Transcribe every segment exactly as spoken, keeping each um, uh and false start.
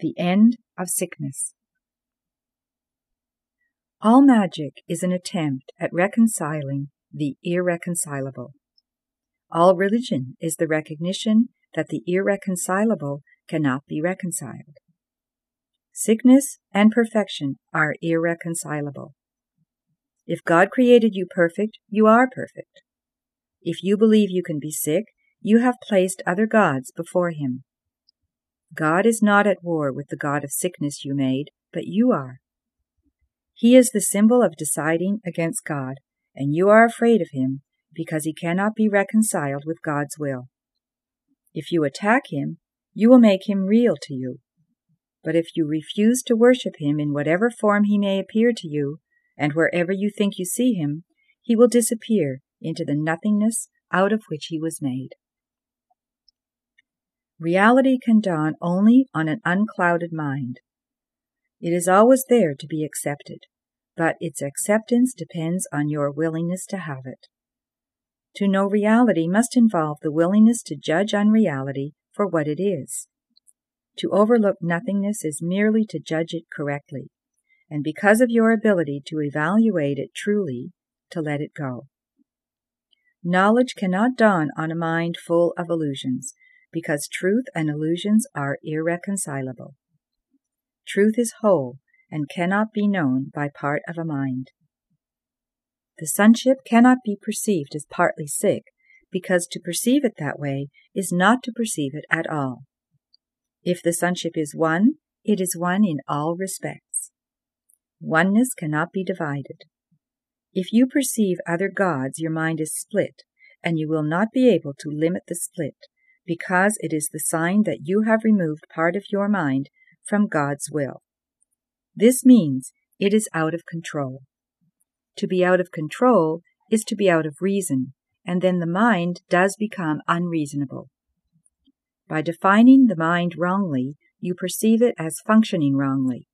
The End of Sickness. All magic is an attempt at reconciling the irreconcilable. All religion is the recognition that the irreconcilable cannot be reconciled. Sickness and perfection are irreconcilable. If God created you perfect, you are perfect. If you believe you can be sick, you have placed other gods before him. God is not at war with the god of sickness you made, but you are. He is the symbol of deciding against God, and you are afraid of him because he cannot be reconciled with God's will. If you attack him, you will make him real to you. But if you refuse to worship him in whatever form he may appear to you, and wherever you think you see him, he will disappear into the nothingness out of which he was made. Reality can dawn only on an unclouded mind. It is always there to be accepted, but its acceptance depends on your willingness to have it. To know reality must involve the willingness to judge unreality for what it is. To overlook nothingness is merely to judge it correctly, and because of your ability to evaluate it truly, to let it go. Knowledge cannot dawn on a mind full of illusions, because truth and illusions are irreconcilable. Truth is whole and cannot be known by part of a mind. The sonship cannot be perceived as partly sick, because to perceive it that way is not to perceive it at all. If the sonship is one, it is one in all respects. Oneness cannot be divided. If you perceive other gods, your mind is split, and you will not be able to limit the split, because it is the sign that you have removed part of your mind from God's will. This means it is out of control. To be out of control is to be out of reason, and then the mind does become unreasonable. By defining the mind wrongly, you perceive it as functioning wrongly.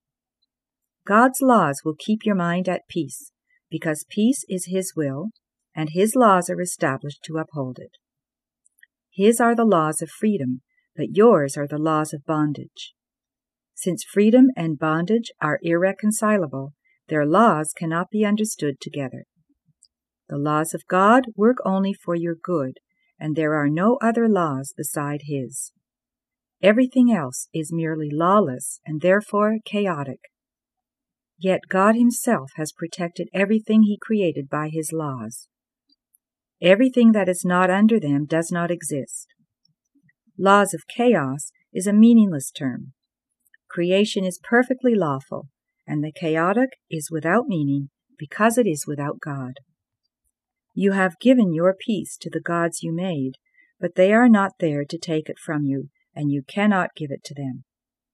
God's laws will keep your mind at peace, because peace is his will, and his laws are established to uphold it. His are the laws of freedom, but yours are the laws of bondage. Since freedom and bondage are irreconcilable, their laws cannot be understood together. The laws of God work only for your good, and there are no other laws beside his. Everything else is merely lawless and therefore chaotic. Yet God himself has protected everything he created by his laws. Everything that is not under them does not exist. Laws of chaos is a meaningless term. Creation is perfectly lawful, and the chaotic is without meaning because it is without God. You have given your peace to the gods you made, but they are not there to take it from you, and you cannot give it to them.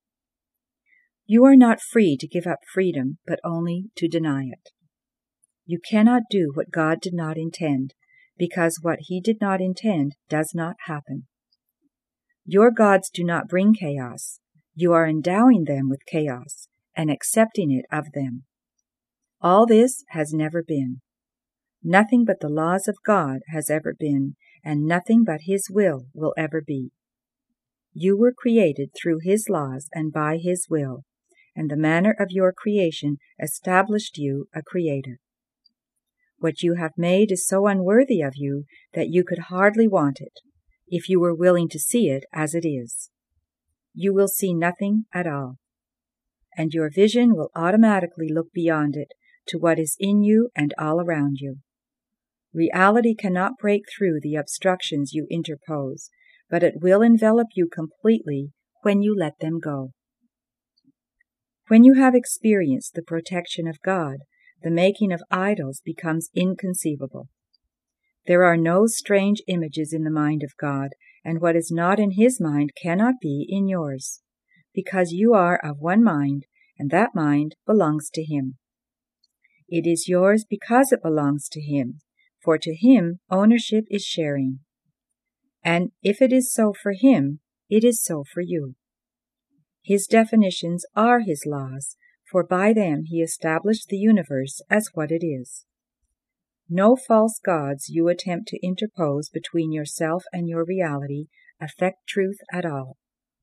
You are not free to give up freedom, but only to deny it. You cannot do what God did not intend, because what he did not intend does not happen. Your gods do not bring chaos. You are endowing them with chaos and accepting it of them. All this has never been. Nothing but the laws of God has ever been, and nothing but his will will ever be. You were created through his laws and by his will, and the manner of your creation established you a creator. What you have made is so unworthy of you that you could hardly want it, if you were willing to see it as it is. You will see nothing at all, and your vision will automatically look beyond it to what is in you and all around you. Reality cannot break through the obstructions you interpose, but it will envelop you completely when you let them go. When you have experienced the protection of God, the making of idols becomes inconceivable. There are no strange images in the mind of God, and what is not in his mind cannot be in yours, because you are of one mind, and that mind belongs to him. It is yours because it belongs to him, for to him ownership is sharing. And if it is so for him, it is so for you. His definitions are his laws, for by them he established the universe as what it is. No false gods you attempt to interpose between yourself and your reality affect truth at all.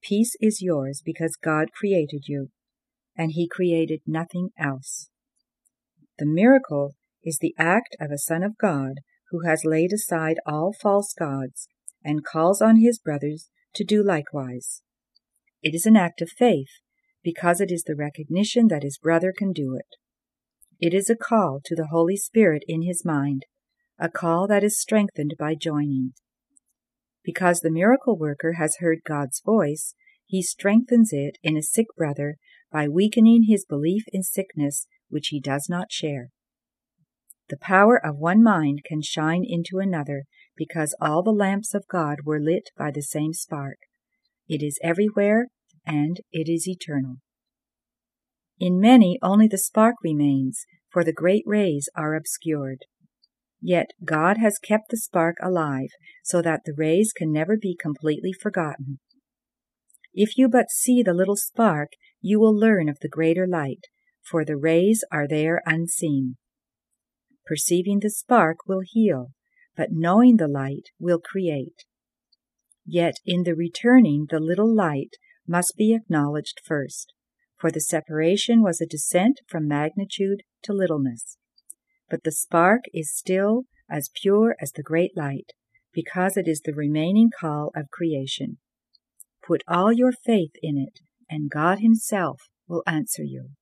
Peace is yours because God created you, and He created nothing else. The miracle is the act of a Son of God who has laid aside all false gods and calls on his brothers to do likewise. It is an act of faith because it is the recognition that his brother can do it. It is a call to the Holy Spirit in his mind, a call that is strengthened by joining. Because the miracle worker has heard God's voice, he strengthens it in a sick brother by weakening his belief in sickness which he does not share. The power of one mind can shine into another because all the lamps of God were lit by the same spark. It is everywhere, and it is eternal. In many only the spark remains, for the great rays are obscured. Yet God has kept the spark alive, so that the rays can never be completely forgotten. If you but see the little spark, you will learn of the greater light, for the rays are there unseen. Perceiving the spark will heal, but knowing the light will create. Yet in the returning the little light must be acknowledged first, for the separation was a descent from magnitude to littleness. But the spark is still as pure as the great light, because it is the remaining call of creation. Put all your faith in it, and God Himself will answer you.